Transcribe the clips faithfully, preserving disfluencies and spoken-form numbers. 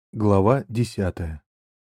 Глава десятая.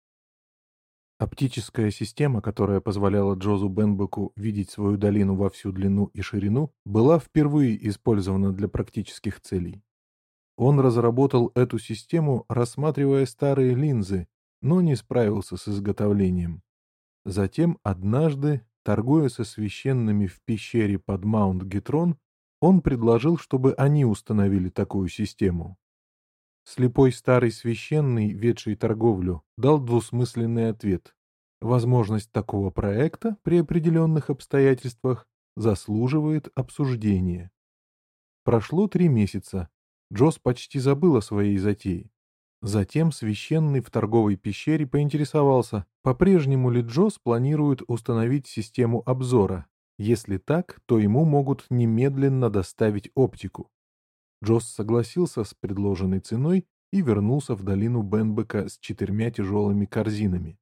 Оптическая система, которая позволяла Джозу Бенбеку видеть свою долину во всю длину и ширину, была впервые использована для практических целей. Он разработал эту систему, рассматривая старые линзы, но не справился с изготовлением. Затем однажды, торгуя со священными в пещере под Маунт-Гетрон, он предложил, чтобы они установили такую систему. Слепой старый священный, ведший торговлю, дал двусмысленный ответ. Возможность такого проекта при определенных обстоятельствах заслуживает обсуждения. Прошло три месяца. Джосс почти забыл о своей затее. Затем священный в торговой пещере поинтересовался, по-прежнему ли Джосс планирует установить систему обзора. Если так, то ему могут немедленно доставить оптику. Джосс согласился с предложенной ценой и вернулся в долину Бенбека с четырьмя тяжелыми корзинами.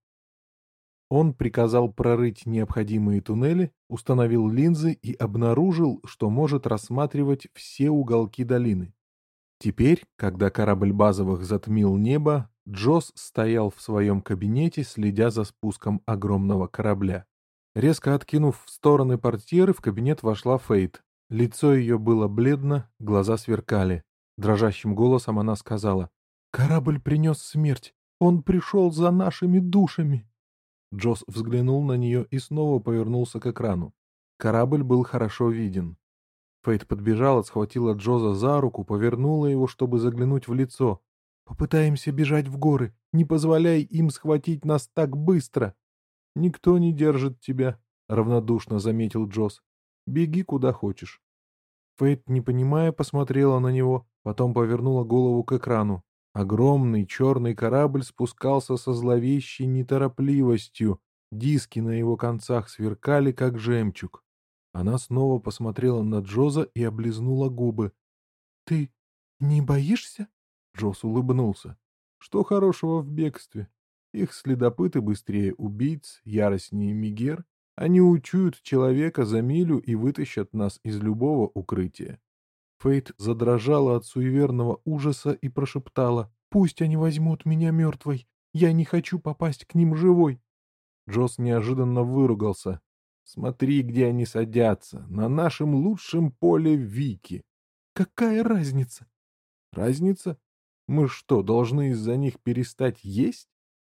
Он приказал прорыть необходимые туннели, установил линзы и обнаружил, что может рассматривать все уголки долины. Теперь, когда корабль базовых затмил небо, Джосс стоял в своем кабинете, следя за спуском огромного корабля. Резко откинув в стороны портьеры, в кабинет вошла Фейт. Лицо ее было бледно, глаза сверкали. Дрожащим голосом она сказала: «Корабль принес смерть. Он пришел за нашими душами». Джосс взглянул на нее и снова повернулся к экрану. Корабль был хорошо виден. Фейт подбежала, схватила Джоза за руку, повернула его, чтобы заглянуть в лицо. «Попытаемся бежать в горы. Не позволяй им схватить нас так быстро». «Никто не держит тебя», — равнодушно заметил Джосс. «Беги куда хочешь». Фейт, не понимая, посмотрела на него, потом повернула голову к экрану. Огромный черный корабль спускался со зловещей неторопливостью. Диски на его концах сверкали, как жемчуг. Она снова посмотрела на Джоза и облизнула губы. «Ты не боишься?» Джоз улыбнулся. «Что хорошего в бегстве? Их следопыты быстрее убийц, яростнее мигер. Они учуют человека за милю и вытащат нас из любого укрытия». Фейт задрожала от суеверного ужаса и прошептала: «Пусть они возьмут меня мертвой. Я не хочу попасть к ним живой». Джосс неожиданно выругался. «Смотри, где они садятся. На нашем лучшем поле Вики». «Какая разница?» «Разница? Мы что, должны из-за них перестать есть?»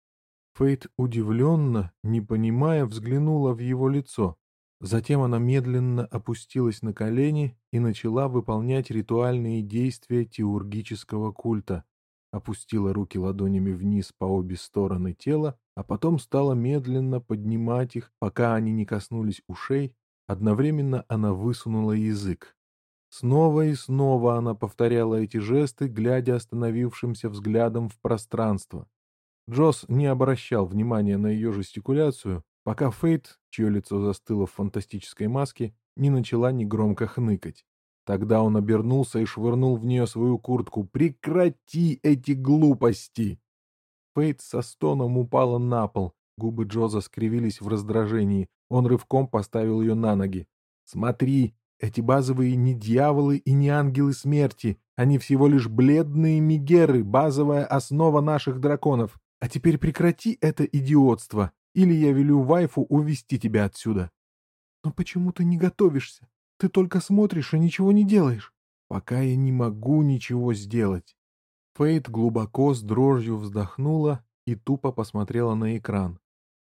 Фейт удивленно, не понимая, взглянула в его лицо. Затем она медленно опустилась на колени и начала выполнять ритуальные действия теургического культа. Опустила руки ладонями вниз по обе стороны тела, а потом стала медленно поднимать их, пока они не коснулись ушей. Одновременно она высунула язык. Снова и снова она повторяла эти жесты, глядя остановившимся взглядом в пространство. Джосс не обращал внимания на ее жестикуляцию, пока Фейт, чье лицо застыло в фантастической маске, не начала негромко хныкать. Тогда он обернулся и швырнул в нее свою куртку. «Прекрати эти глупости!» Фейт со стоном упала на пол. Губы Джоза скривились в раздражении. Он рывком поставил ее на ноги. «Смотри, эти базовые не дьяволы и не ангелы смерти. Они всего лишь бледные мигеры, базовая основа наших драконов. А теперь прекрати это идиотство, или я велю Вайфу увести тебя отсюда». «Но почему ты не готовишься? Ты только смотришь и ничего не делаешь». «Пока я не могу ничего сделать». Фейт глубоко с дрожью вздохнула и тупо посмотрела на экран.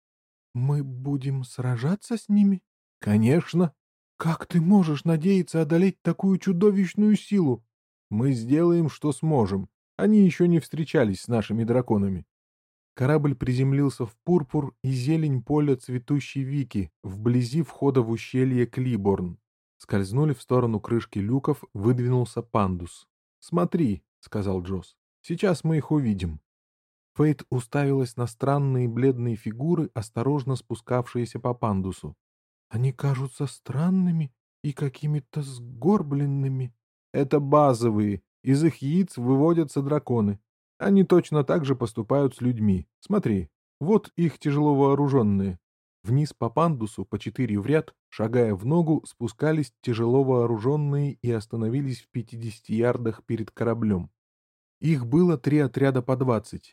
«Мы будем сражаться с ними?» «Конечно». «Как ты можешь надеяться одолеть такую чудовищную силу?» «Мы сделаем, что сможем. Они еще не встречались с нашими драконами». Корабль приземлился в пурпур и зелень поля цветущей Вики, вблизи входа в ущелье Клиборн. Скользнули в сторону крышки люков, выдвинулся пандус. «Смотри», — сказал Джосс, — «сейчас мы их увидим». Фейт уставилась на странные бледные фигуры, осторожно спускавшиеся по пандусу. «Они кажутся странными и какими-то сгорбленными». «Это базовые. Из их яиц выводятся драконы. Они точно так же поступают с людьми. Смотри, вот их тяжело вооруженные». Вниз по пандусу, по четыре в ряд, шагая в ногу, спускались тяжело вооруженные и остановились в пятидесяти ярдах перед кораблем. Их было три отряда по двадцать.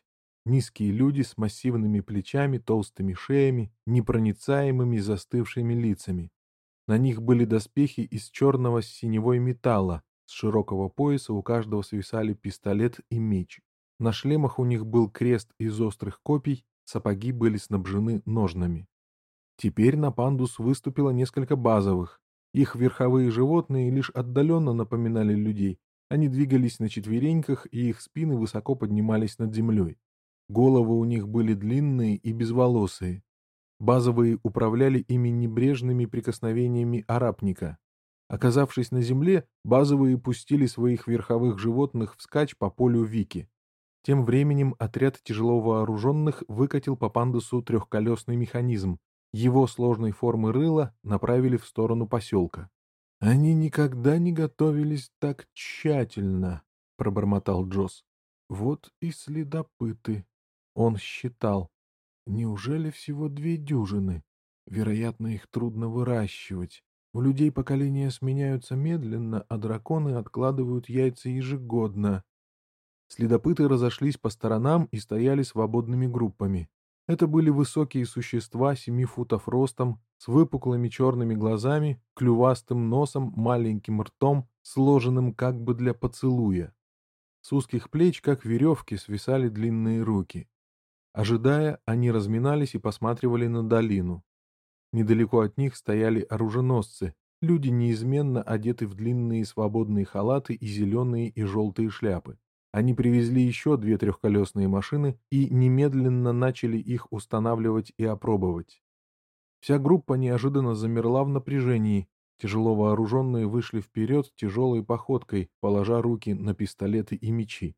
Низкие люди с массивными плечами, толстыми шеями, непроницаемыми застывшими лицами. На них были доспехи из черного с синевой металла, с широкого пояса у каждого свисали пистолет и меч. На шлемах у них был крест из острых копий, сапоги были снабжены ножнами. Теперь на пандус выступило несколько базовых. Их верховые животные лишь отдаленно напоминали людей. Они двигались на четвереньках, и их спины высоко поднимались над землей. Головы у них были длинные и безволосые. Базовые управляли ими небрежными прикосновениями арапника. Оказавшись на земле, базовые пустили своих верховых животных вскачь по полю Вики. Тем временем отряд тяжело вооруженных выкатил по пандусу трехколесный механизм. Его сложной формы рыла направили в сторону поселка. «Они никогда не готовились так тщательно», — пробормотал Джосс. «Вот и следопыты». Он считал. Неужели всего две дюжины? Вероятно, их трудно выращивать. У людей поколения сменяются медленно, а драконы откладывают яйца ежегодно. Следопыты разошлись по сторонам и стояли свободными группами. Это были высокие существа семи футов ростом, с выпуклыми черными глазами, клювастым носом, маленьким ртом, сложенным как бы для поцелуя. С узких плеч, как веревки, свисали длинные руки. Ожидая, они разминались и посматривали на долину. Недалеко от них стояли оруженосцы, люди неизменно одеты в длинные свободные халаты и зеленые и желтые шляпы. Они привезли еще две трехколесные машины и немедленно начали их устанавливать и опробовать. Вся группа неожиданно замерла в напряжении. Тяжело вооруженные вышли вперед тяжелой походкой, положа руки на пистолеты и мечи.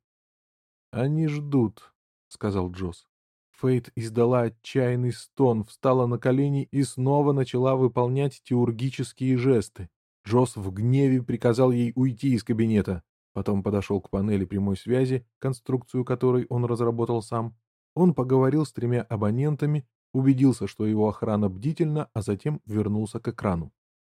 «Они ждут», — сказал Джосс. Фейт издала отчаянный стон, встала на колени и снова начала выполнять теургические жесты. Джосс в гневе приказал ей уйти из кабинета. Потом подошел к панели прямой связи, конструкцию которой он разработал сам. Он поговорил с тремя абонентами, убедился, что его охрана бдительна, а затем вернулся к экрану.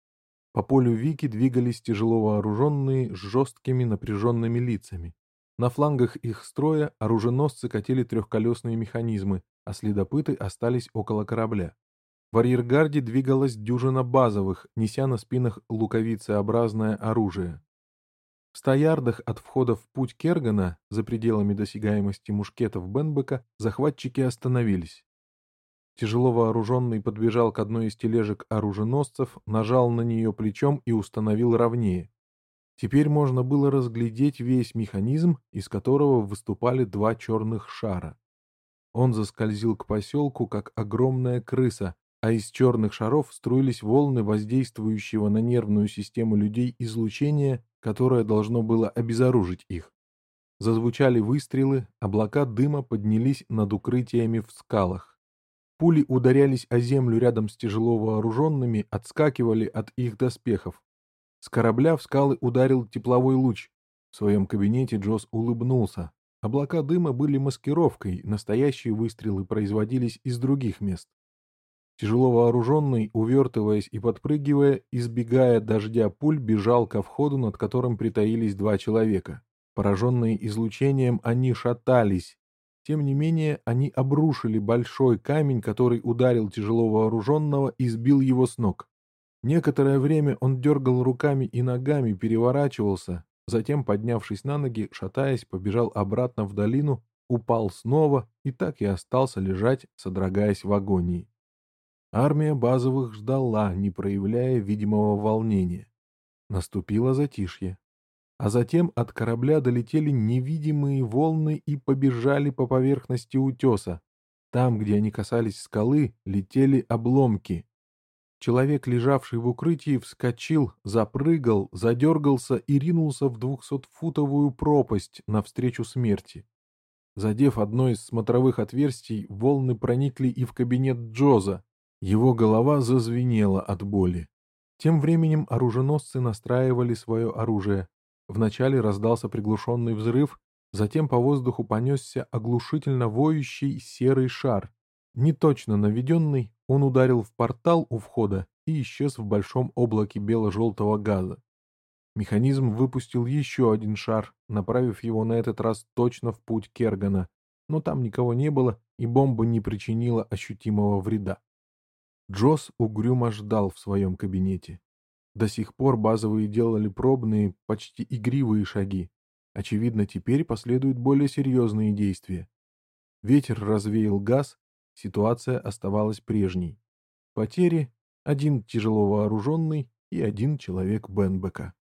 По полю Вики двигались тяжело вооруженные с жесткими напряженными лицами. На флангах их строя оруженосцы катили трехколесные механизмы, а следопыты остались около корабля. В арьергарде двигалась дюжина базовых, неся на спинах луковицеобразное оружие. В ста ярдах от входа в путь Кергана, за пределами досягаемости мушкетов Бенбека, захватчики остановились. Тяжело вооруженный подбежал к одной из тележек оруженосцев, нажал на нее плечом и установил ровнее. Теперь можно было разглядеть весь механизм, из которого выступали два черных шара. Он заскользил к поселку, как огромная крыса, а из черных шаров струились волны воздействующего на нервную систему людей излучения, которое должно было обезоружить их. Зазвучали выстрелы, облака дыма поднялись над укрытиями в скалах. Пули ударялись о землю рядом с тяжело вооруженными, отскакивали от их доспехов. С корабля в скалы ударил тепловой луч. В своем кабинете Джосс улыбнулся. Облака дыма были маскировкой, настоящие выстрелы производились из других мест. Тяжело вооруженный, увертываясь и подпрыгивая, избегая дождя пуль, бежал ко входу, над которым притаились два человека. Пораженные излучением, они шатались. Тем не менее, они обрушили большой камень, который ударил тяжело вооруженного и сбил его с ног. Некоторое время он дергал руками и ногами, переворачивался, затем, поднявшись на ноги, шатаясь, побежал обратно в долину, упал снова и так и остался лежать, содрогаясь в агонии. Армия базовых ждала, не проявляя видимого волнения. Наступило затишье. А затем от корабля долетели невидимые волны и побежали по поверхности утеса. Там, где они касались скалы, летели обломки. Человек, лежавший в укрытии, вскочил, запрыгал, задергался и ринулся в двухсотфутовую пропасть навстречу смерти. Задев одно из смотровых отверстий, волны проникли и в кабинет Джоза. Его голова зазвенела от боли. Тем временем оруженосцы настраивали свое оружие. Вначале раздался приглушенный взрыв, затем по воздуху понесся оглушительно воющий серый шар. Неточно наведенный, он ударил в портал у входа и исчез в большом облаке бело-желтого газа. Механизм выпустил еще один шар, направив его на этот раз точно в путь Кергана. но там никого не было, и бомба не причинила ощутимого вреда. Джосс угрюмо ждал в своем кабинете. До сих пор базовые делали пробные, почти игривые шаги. Очевидно, теперь последуют более серьезные действия. Ветер развеял газ, ситуация оставалась прежней. Потери — один тяжело вооруженный и один человек Бенбека.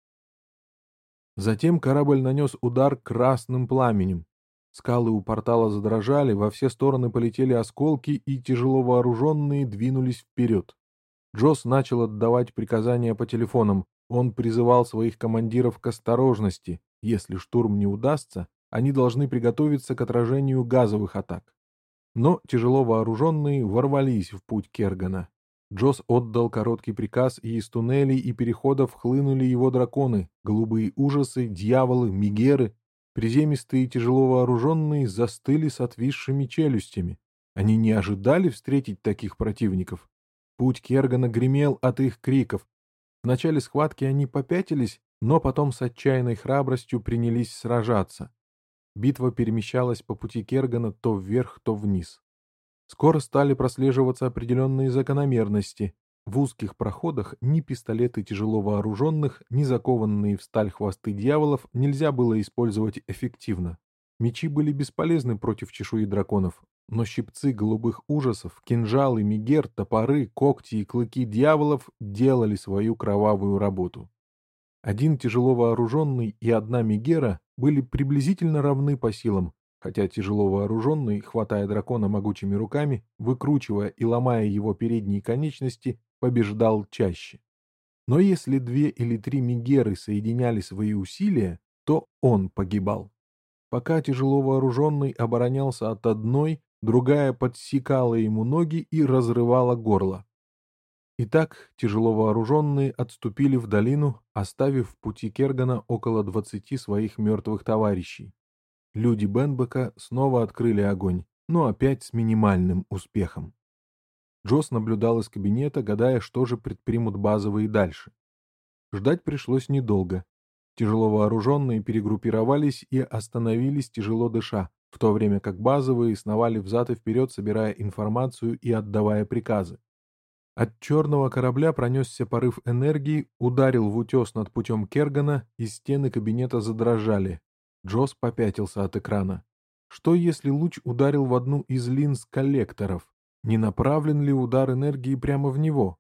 Затем корабль нанес удар красным пламенем. Скалы у портала задрожали, во все стороны полетели осколки, и тяжело вооруженные двинулись вперед. Джосс начал отдавать приказания по телефонам. Он призывал своих командиров к осторожности. Если штурм не удастся, они должны приготовиться к отражению газовых атак. Но тяжело вооруженные ворвались в путь Кергана. Джосс отдал короткий приказ, и из туннелей и переходов хлынули его драконы, голубые ужасы, дьяволы, мегеры. Приземистые и тяжело вооруженные застыли с отвисшими челюстями. Они не ожидали встретить таких противников. Путь Кергана гремел от их криков. В начале схватки они попятились, но потом с отчаянной храбростью принялись сражаться. Битва перемещалась по пути Кергана то вверх, то вниз. Скоро стали прослеживаться определенные закономерности. В узких проходах ни пистолеты тяжело вооруженных, ни закованные в сталь хвосты дьяволов нельзя было использовать эффективно. Мечи были бесполезны против чешуи драконов, но щипцы голубых ужасов, кинжалы, мегер, топоры, когти и клыки дьяволов делали свою кровавую работу. Один тяжело вооруженный и одна мегера были приблизительно равны по силам, хотя тяжело вооруженный, хватая дракона могучими руками, выкручивая и ломая его передние конечности, побеждал чаще. Но если две или три мегеры соединяли свои усилия, то он погибал. Пока тяжело вооруженный оборонялся от одной, другая подсекала ему ноги и разрывала горло. Итак, тяжело вооруженные отступили в долину, оставив в пути Кергана около двадцати своих мертвых товарищей. Люди Бенбека снова открыли огонь, но опять с минимальным успехом. Джосс наблюдал из кабинета, гадая, что же предпримут базовые дальше. Ждать пришлось недолго. Тяжело вооруженные перегруппировались и остановились, тяжело дыша, в то время как базовые сновали взад и вперед, собирая информацию и отдавая приказы. От черного корабля пронесся порыв энергии, ударил в утес над путем Кергана, и стены кабинета задрожали. Джосс попятился от экрана. Что если луч ударил в одну из линз коллекторов? Не направлен ли удар энергии прямо в него?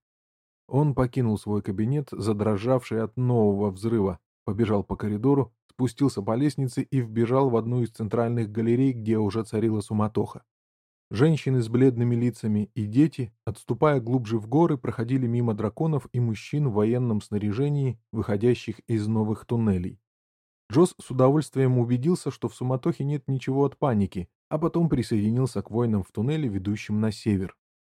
Он покинул свой кабинет, задрожавший от нового взрыва, побежал по коридору, спустился по лестнице и вбежал в одну из центральных галерей, где уже царила суматоха. Женщины с бледными лицами и дети, отступая глубже в горы, проходили мимо драконов и мужчин в военном снаряжении, выходящих из новых туннелей. Джосс с удовольствием убедился, что в суматохе нет ничего от паники, а потом присоединился к воинам в туннеле, ведущем на север.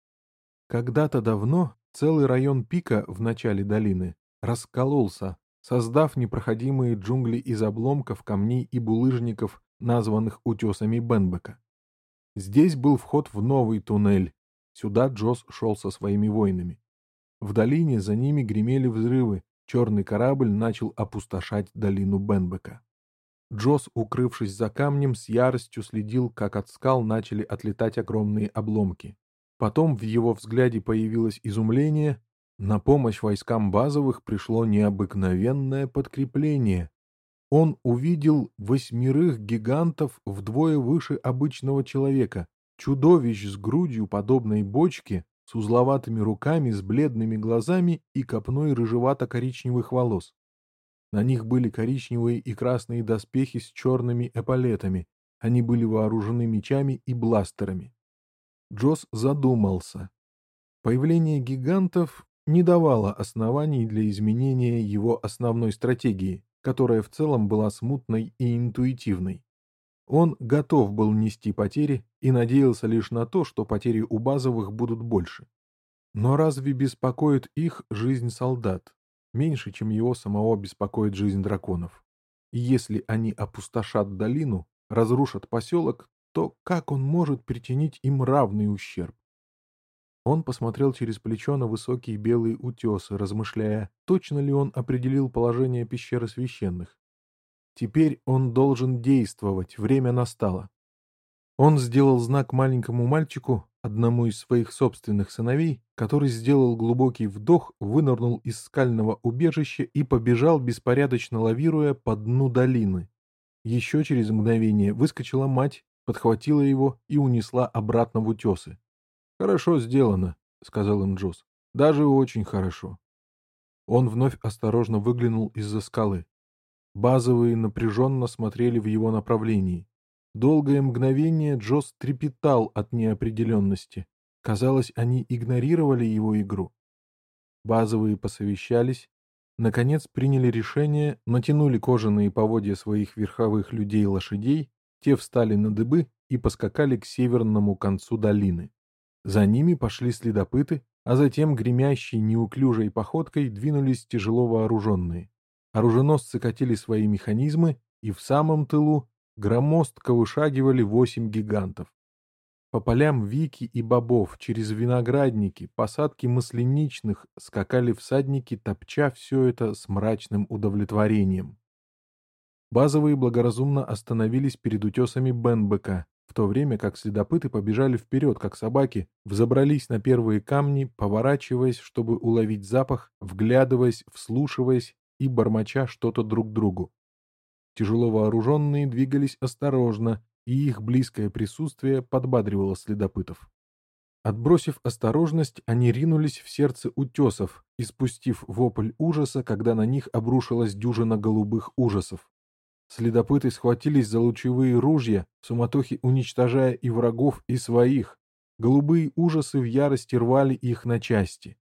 Когда-то давно целый район Пика в начале долины раскололся, создав непроходимые джунгли из обломков, камней и булыжников, названных утесами Бенбека. Здесь был вход в новый туннель. Сюда Джосс шел со своими воинами. В долине за ними гремели взрывы. Черный корабль начал опустошать долину Бенбека. Джосс, укрывшись за камнем, с яростью следил, как от скал начали отлетать огромные обломки. Потом в его взгляде появилось изумление. На помощь войскам базовых пришло необыкновенное подкрепление. Он увидел восьмерых гигантов вдвое выше обычного человека, чудовищ с грудью, подобной бочке, с узловатыми руками, с бледными глазами и копной рыжевато-коричневых волос. На них были коричневые и красные доспехи с черными эполетами, они были вооружены мечами и бластерами. Джосс задумался. Появление гигантов не давало оснований для изменения его основной стратегии, которая в целом была смутной и интуитивной. Он готов был нести потери и надеялся лишь на то, что потери у базовых будут больше. Но разве беспокоит их жизнь солдат? Меньше, чем его самого беспокоит жизнь драконов. И если они опустошат долину, разрушат поселок, то как он может причинить им равный ущерб? Он посмотрел через плечо на высокие белые утесы, размышляя, точно ли он определил положение пещеры священных. Теперь он должен действовать, время настало. Он сделал знак маленькому мальчику, одному из своих собственных сыновей, который сделал глубокий вдох, вынырнул из скального убежища и побежал, беспорядочно лавируя по дну долины. Еще через мгновение выскочила мать, подхватила его и унесла обратно в утесы. «Хорошо сделано», — сказал им Джоз. «Даже очень хорошо». Он вновь осторожно выглянул из-за скалы. Базовые напряженно смотрели в его направлении. Долгое мгновение Джоз трепетал от неопределенности. Казалось, они игнорировали его игру. Базовые посовещались, наконец приняли решение, натянули кожаные поводья своих верховых людей и лошадей, те встали на дыбы и поскакали к северному концу долины. За ними пошли следопыты, а затем гремящей неуклюжей походкой двинулись тяжело вооруженные. Оруженосцы катили свои механизмы, и в самом тылу громоздко вышагивали восемь гигантов. По полям вики и бобов, через виноградники, посадки масляничных скакали всадники, топча все это с мрачным удовлетворением. Базовые благоразумно остановились перед утесами Бенбека, в то время как следопыты побежали вперед, как собаки, взобрались на первые камни, поворачиваясь, чтобы уловить запах, вглядываясь, вслушиваясь и бормоча что-то друг другу. Тяжело вооруженные двигались осторожно, и их близкое присутствие подбадривало следопытов. Отбросив осторожность, они ринулись в сердце утесов, испустив вопль ужаса, когда на них обрушилась дюжина голубых ужасов. Следопыты схватились за лучевые ружья, в суматохе уничтожая и врагов, и своих. Голубые ужасы в ярости рвали их на части.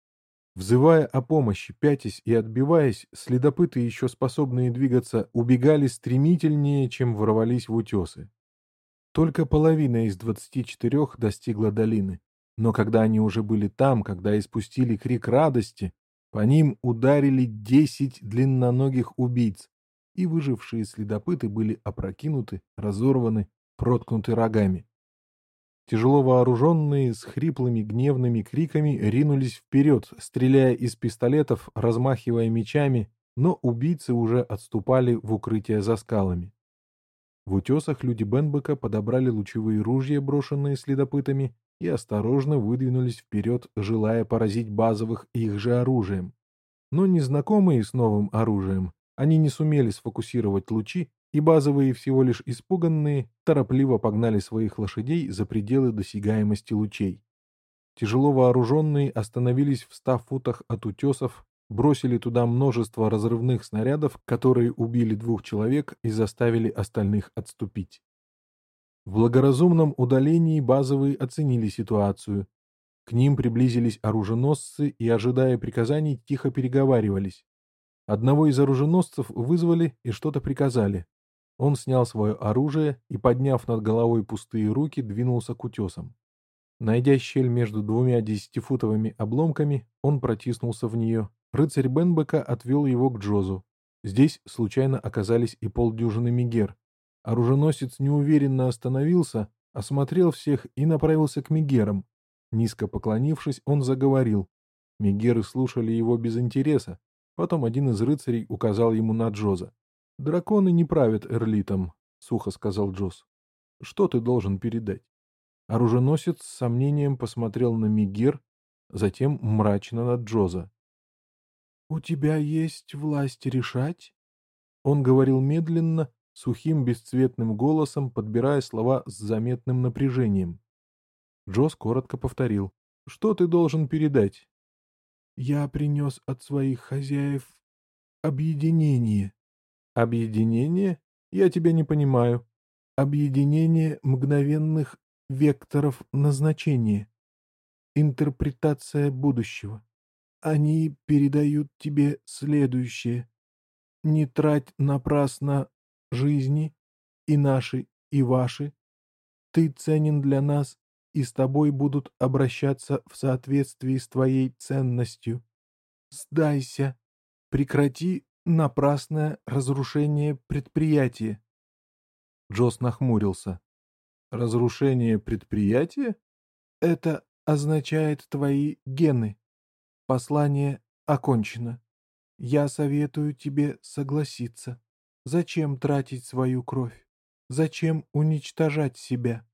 Взывая о помощи, пятясь и отбиваясь, следопыты, еще способные двигаться, убегали стремительнее, чем ворвались в утесы. Только половина из двадцати четырех достигла долины, но когда они уже были там, когда испустили крик радости, по ним ударили десять длинноногих убийц, и выжившие следопыты были опрокинуты, разорваны, проткнуты рогами. Тяжело вооруженные, с хриплыми гневными криками ринулись вперед, стреляя из пистолетов, размахивая мечами, но убийцы уже отступали в укрытие за скалами. В утесах люди Бенбека подобрали лучевые ружья, брошенные следопытами, и осторожно выдвинулись вперед, желая поразить базовых их же оружием. Но незнакомые с новым оружием, они не сумели сфокусировать лучи, и базовые, всего лишь испуганные, торопливо погнали своих лошадей за пределы досягаемости лучей. Тяжело вооруженные остановились в ста футах от утесов, бросили туда множество разрывных снарядов, которые убили двух человек и заставили остальных отступить. В благоразумном удалении базовые оценили ситуацию. К ним приблизились оруженосцы и, ожидая приказаний, тихо переговаривались. Одного из оруженосцев вызвали и что-то приказали. Он снял свое оружие и, подняв над головой пустые руки, двинулся к утесам. Найдя щель между двумя десятифутовыми обломками, он протиснулся в нее. Рыцарь Бенбека отвел его к Джозу. Здесь случайно оказались и полдюжины мегер. Оруженосец неуверенно остановился, осмотрел всех и направился к мегерам. Низко поклонившись, он заговорил. Мегеры слушали его без интереса. Потом один из рыцарей указал ему на Джоза. «Драконы не правят Эрлитом», — сухо сказал Джоз. «Что ты должен передать?» Оруженосец с сомнением посмотрел на мегер, затем мрачно на Джоза. «У тебя есть власть решать?» Он говорил медленно, сухим бесцветным голосом, подбирая слова с заметным напряжением. Джоз коротко повторил. «Что ты должен передать?» «Я принес от своих хозяев объединение». «Объединение? Я тебя не понимаю». «Объединение мгновенных векторов назначения. Интерпретация будущего. Они передают тебе следующее. Не трать напрасно жизни, и наши, и ваши. Ты ценен для нас, и с тобой будут обращаться в соответствии с твоей ценностью. Сдайся, прекрати напрасное разрушение предприятия». Джоз нахмурился. «Разрушение предприятия?» «Это означает твои гены. Послание окончено. Я советую тебе согласиться. Зачем тратить свою кровь? Зачем уничтожать себя?»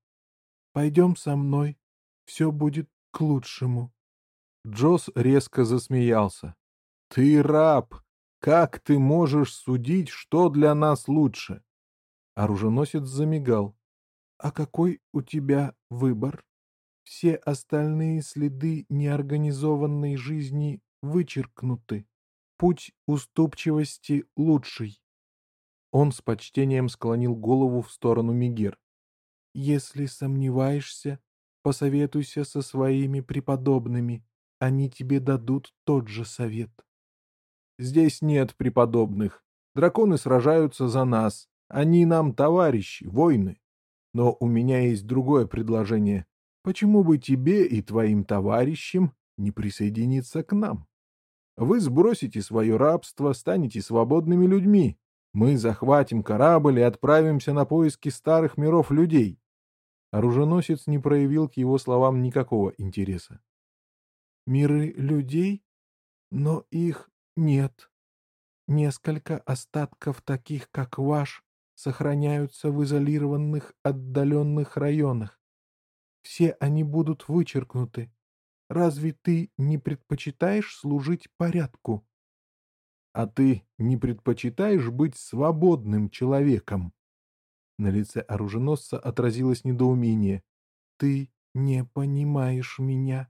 Пойдем со мной, все будет к лучшему». Джосс резко засмеялся. «Ты раб! Как ты можешь судить, что для нас лучше?» Оруженосец замигал. «А какой у тебя выбор? Все остальные следы неорганизованной жизни вычеркнуты. Путь уступчивости лучший». Он с почтением склонил голову в сторону Мегер. «Если сомневаешься, посоветуйся со своими преподобными. Они тебе дадут тот же совет». «Здесь нет преподобных. Драконы сражаются за нас. Они нам товарищи, воины. Но у меня есть другое предложение. Почему бы тебе и твоим товарищам не присоединиться к нам? Вы сбросите свое рабство, станете свободными людьми. Мы захватим корабль и отправимся на поиски старых миров людей». Оруженосец не проявил к его словам никакого интереса. «Миры людей? Но их нет. Несколько остатков таких, как ваш, сохраняются в изолированных отдаленных районах. Все они будут вычеркнуты. Разве ты не предпочитаешь служить порядку?» А ты не предпочитаешь быть свободным человеком? На лице оруженосца отразилось недоумение. «Ты не понимаешь меня.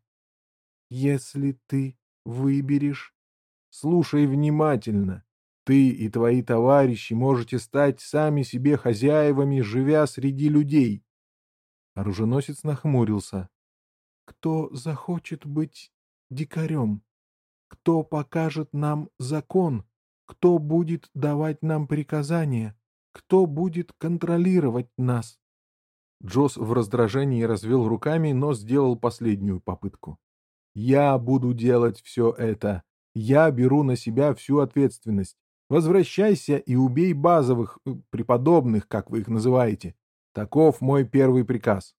Если ты выберешь...» Слушай внимательно. Ты и твои товарищи можете стать сами себе хозяевами, живя среди людей. Оруженосец нахмурился. «Кто захочет быть дикарем? Кто покажет нам закон? Кто будет давать нам приказания? Кто будет контролировать нас?» Джосс в раздражении развел руками, но сделал последнюю попытку. «Я буду делать все это. Я беру на себя всю ответственность. Возвращайся и убей базовых, э, преподобных, как вы их называете. Таков мой первый приказ».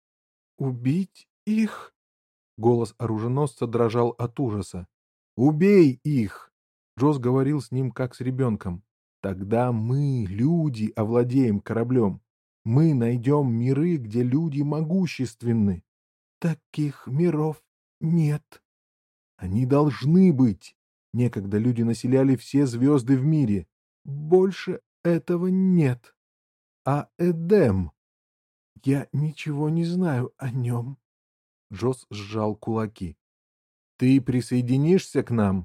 «Убить их?» Голос оруженосца дрожал от ужаса. «Убей их!» Джосс говорил с ним, как с ребенком. «Тогда мы, люди, овладеем кораблем. Мы найдем миры, где люди могущественны». «Таких миров нет». Они должны быть. Некогда люди населяли все звезды в мире. «Больше этого нет. А Эдем? Я ничего не знаю о нем». Джосс сжал кулаки. Ты присоединишься к нам?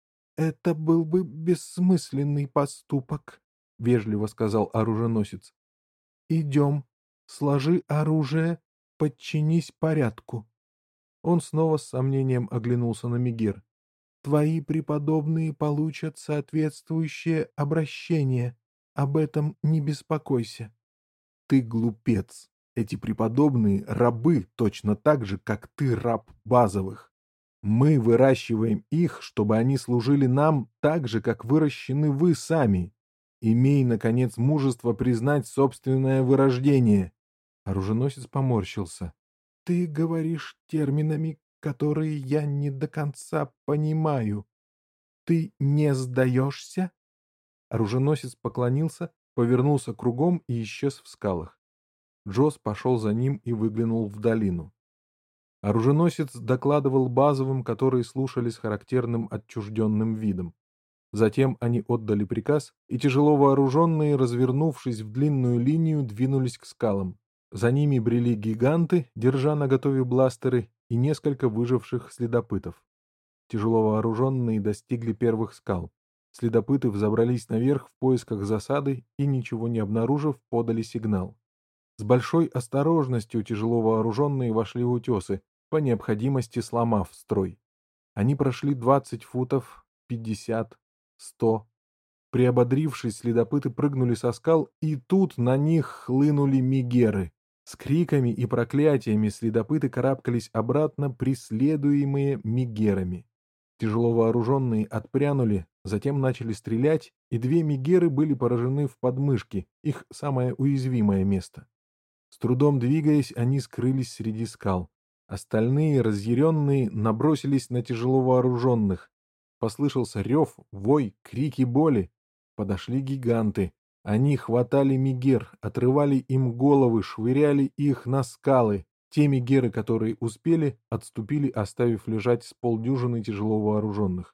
«Это был бы бессмысленный поступок», — вежливо сказал оруженосец. «Идем, сложи оружие, подчинись порядку». Он снова с сомнением оглянулся на Мегер. «Твои преподобные получат соответствующее обращение. Об этом не беспокойся». Ты глупец. Эти преподобные рабы точно так же, как ты раб базовых. Мы выращиваем их, чтобы они служили нам так же, как выращены вы сами. Имей, наконец, мужество признать собственное вырождение. Оруженосец поморщился. «Ты говоришь терминами, которые я не до конца понимаю. Ты не сдаешься?» Оруженосец поклонился, повернулся кругом и исчез в скалах. Джосс пошел за ним и выглянул в долину. Оруженосец докладывал базовым, которые слушали с характерным отчужденным видом. Затем они отдали приказ, и тяжело вооруженные, развернувшись в длинную линию, двинулись к скалам. За ними брели гиганты, держа наготове бластеры, и несколько выживших следопытов. Тяжело вооруженные достигли первых скал. Следопыты взобрались наверх в поисках засады и, ничего не обнаружив, подали сигнал. С большой осторожностью тяжело вооруженные вошли в утесы, по необходимости сломав строй. Они прошли двадцать футов, пятьдесят, сто. Приободрившись, следопыты прыгнули со скал, и тут на них хлынули мегеры. С криками и проклятиями следопыты карабкались обратно, преследуемые мегерами. Тяжело вооруженные отпрянули, затем начали стрелять, и две мегеры были поражены в подмышки, их самое уязвимое место. С трудом двигаясь, они скрылись среди скал. Остальные, разъяренные, набросились на тяжело вооруженных. Послышался рев, вой, крики боли. Подошли гиганты. Они хватали мегер, отрывали им головы, швыряли их на скалы. Те мегеры, которые успели, отступили, оставив лежать с полдюжины тяжело вооруженных.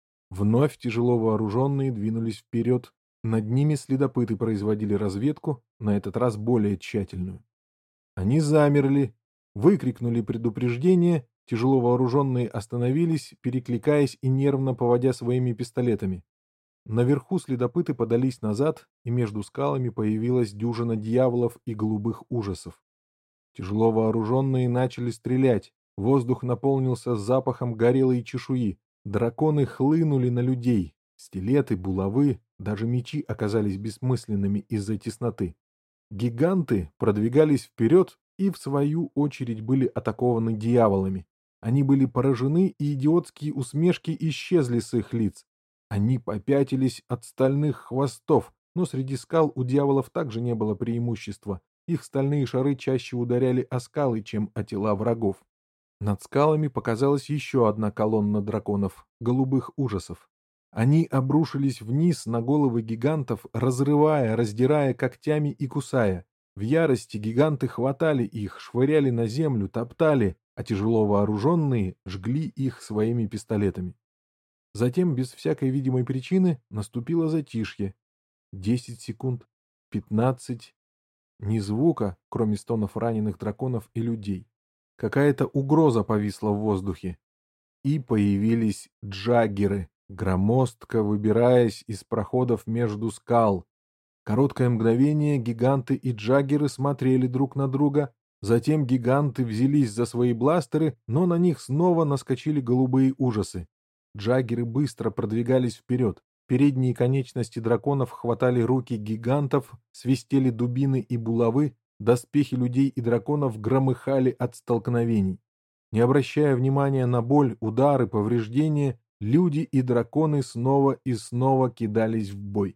Вновь тяжело вооруженные двинулись вперед. Над ними следопыты производили разведку, на этот раз более тщательную. Они замерли, выкрикнули предупреждение, тяжело вооруженные остановились, перекликаясь и нервно поводя своими пистолетами. Наверху следопыты подались назад, и между скалами появилась дюжина дьяволов и голубых ужасов. Тяжело вооруженные начали стрелять, воздух наполнился запахом горелой чешуи, драконы хлынули на людей, стилеты, булавы, даже мечи оказались бессмысленными из-за тесноты. Гиганты продвигались вперед и, в свою очередь, были атакованы дьяволами. Они были поражены, и идиотские усмешки исчезли с их лиц. Они попятились от стальных хвостов, но среди скал у дьяволов также не было преимущества. Их стальные шары чаще ударяли о скалы, чем о тела врагов. Над скалами показалась еще одна колонна драконов, голубых ужасов. Они обрушились вниз на головы гигантов, разрывая, раздирая когтями и кусая. В ярости гиганты хватали их, швыряли на землю, топтали, а тяжело вооруженные жгли их своими пистолетами. Затем, без всякой видимой причины, наступило затишье. Десять секунд, пятнадцать. Ни звука, кроме стонов раненых драконов и людей. Какая-то угроза повисла в воздухе. И появились джаггеры, громоздко выбираясь из проходов между скал. Короткое мгновение гиганты и джаггеры смотрели друг на друга, затем гиганты взялись за свои бластеры, но на них снова наскочили голубые ужасы. Джаггеры быстро продвигались вперед. Передние конечности драконов хватали руки гигантов, свистели дубины и булавы, доспехи людей и драконов громыхали от столкновений. Не обращая внимания на боль, удары, повреждения, люди и драконы снова и снова кидались в бой.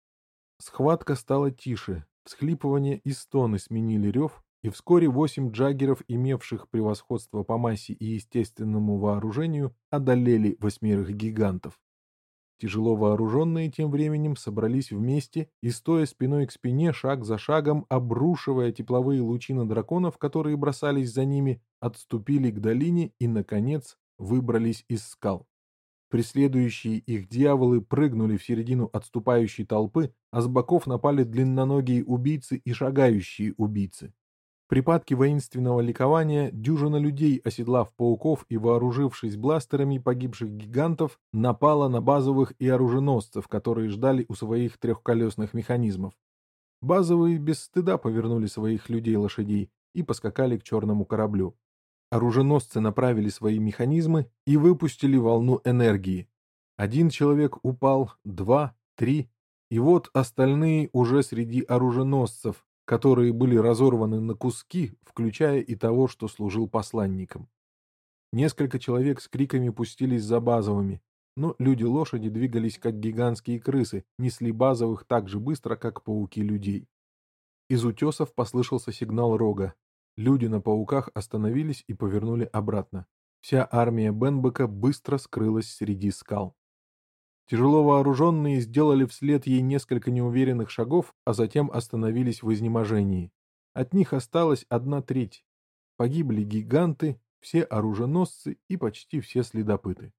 Схватка стала тише, всхлипывания и стоны сменили рев, и вскоре восемь джаггеров, имевших превосходство по массе и естественному вооружению, одолели восьмерых гигантов. Тяжело вооруженные тем временем собрались вместе и, стоя спиной к спине, шаг за шагом, обрушивая тепловые лучи на драконов, которые бросались за ними, отступили к долине и, наконец, выбрались из скал. Преследующие их дьяволы прыгнули в середину отступающей толпы, а с боков напали длинноногие убийцы и шагающие убийцы. В припадке воинственного ликования дюжина людей, оседлав пауков и вооружившись бластерами погибших гигантов, напала на базовых и оруженосцев, которые ждали у своих трехколесных механизмов. Базовые без стыда повернули своих людей-лошадей и поскакали к черному кораблю. Оруженосцы направили свои механизмы и выпустили волну энергии. Один человек упал, два, три, и вот остальные уже среди оруженосцев, которые были разорваны на куски, включая и того, что служил посланником. Несколько человек с криками пустились за базовыми, но люди-лошади двигались как гигантские крысы, несли базовых так же быстро, как пауки людей. Из утесов послышался сигнал рога. Люди на пауках остановились и повернули обратно. Вся армия Бенбека быстро скрылась среди скал. Тяжело вооруженные сделали вслед ей несколько неуверенных шагов, а затем остановились в изнеможении. От них осталась одна треть. Погибли гиганты, все оруженосцы и почти все следопыты.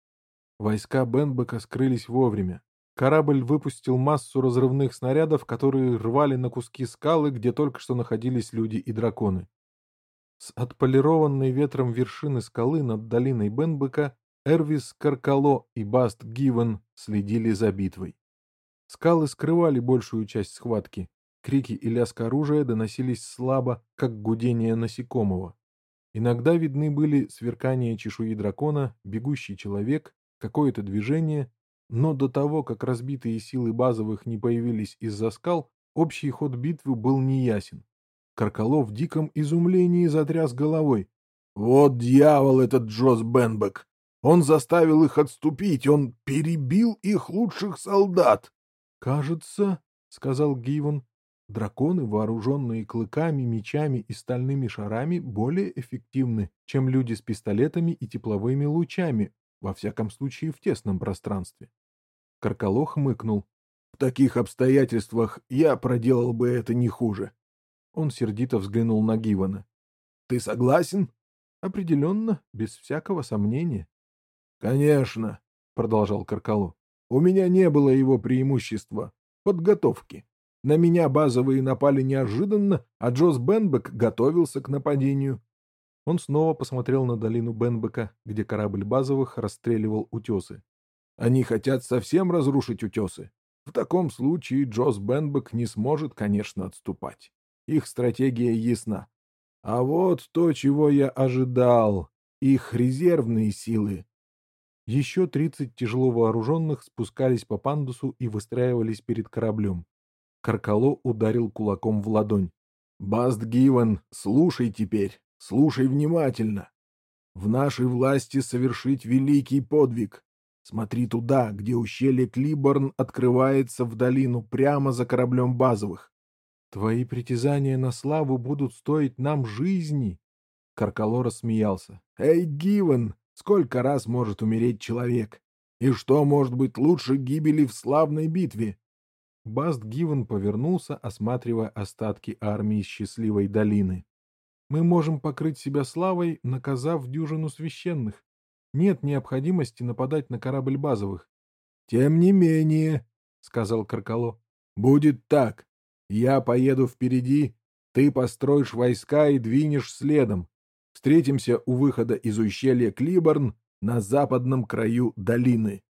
Войска Бенбека скрылись вовремя. Корабль выпустил массу разрывных снарядов, которые рвали на куски скалы, где только что находились люди и драконы. С отполированной ветром вершины скалы над долиной Бенбека Эрвис Каркало и Баст Гивен следили за битвой. Скалы скрывали большую часть схватки. Крики и лязг оружия доносились слабо, как гудение насекомого. Иногда видны были сверкание чешуи дракона, бегущий человек, какое-то движение, но до того, как разбитые силы базовых не появились из-за скал, общий ход битвы был неясен. Каркало в диком изумлении затряс головой. «Вот дьявол этот Джоз Бенбек! Он заставил их отступить, он перебил их лучших солдат!» «Кажется, — сказал Гивен, — драконы, вооруженные клыками, мечами и стальными шарами, более эффективны, чем люди с пистолетами и тепловыми лучами, во всяком случае в тесном пространстве». Каркало хмыкнул. «В таких обстоятельствах я проделал бы это не хуже». Он сердито взглянул на Гивана. «Ты согласен?» «Определенно, без всякого сомнения». «Конечно», — продолжал Каркало. «У меня не было его преимущества — подготовки. На меня базовые напали неожиданно, а Джоз Бенбек готовился к нападению». Он снова посмотрел на долину Бенбека, где корабль базовых расстреливал утесы. «Они хотят совсем разрушить утесы. В таком случае Джоз Бенбек не сможет, конечно, отступать. Их стратегия ясна. А вот то, чего я ожидал, их резервные силы». Еще тридцать тяжело вооруженных спускались по пандусу и выстраивались перед кораблем. Каркало ударил кулаком в ладонь. «Баст Гивен, слушай теперь, слушай внимательно. В нашей власти совершить великий подвиг. Смотри туда, где ущелье Клиборн открывается в долину, прямо за кораблем базовых». «Твои притязания на славу будут стоить нам жизни!» Каркало рассмеялся. «Эй, Гивен, сколько раз может умереть человек? И что может быть лучше гибели в славной битве?» Баст Гивен повернулся, осматривая остатки армии Счастливой долины. «Мы можем покрыть себя славой, наказав дюжину священных. Нет необходимости нападать на корабль базовых». «Тем не менее», — сказал Каркало, — «будет так. Я поеду впереди, ты построишь войска и двинешь следом. Встретимся у выхода из ущелья Клиборн на западном краю долины».